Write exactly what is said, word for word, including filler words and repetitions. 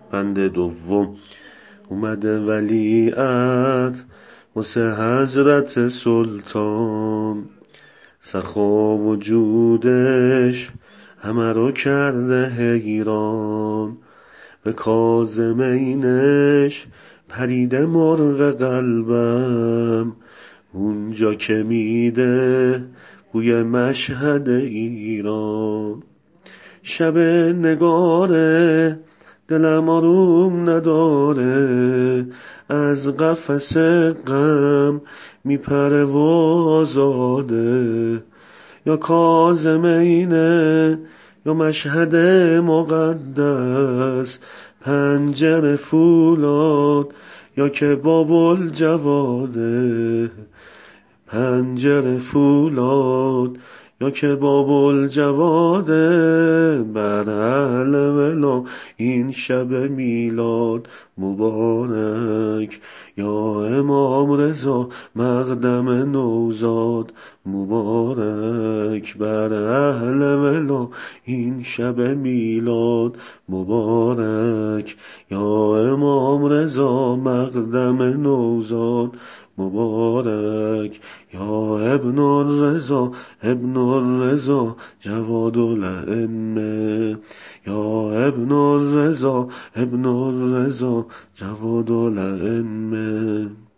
بند دوم. اومده ولیعهد واسه حضرت سلطان، سخا و جودش همه رو کرده حیران. به کاظمینش پریده مرغ قلبم، اونجا که میده بوی مشهد ایران. شب نگاره دلم آروم نداره، از قفس غم میپره و آزاده. یا کاظمینه یا مشهد مقدس، پنجره فولاد یا که بابل جواده. پنجره فولاد یا که بابل جواده. بر اهل ولا این شب میلاد مبارک، یا امام رضا مقدم نوزاد مبارک. بر اهل ولا این شب میلاد مبارک، یا امام رضا مقدم نوزاد مبارک. یا ابن الرضا ابن الرضا جواد الائمه، یا ابن الرضا ابن الرضا جواد الائمه.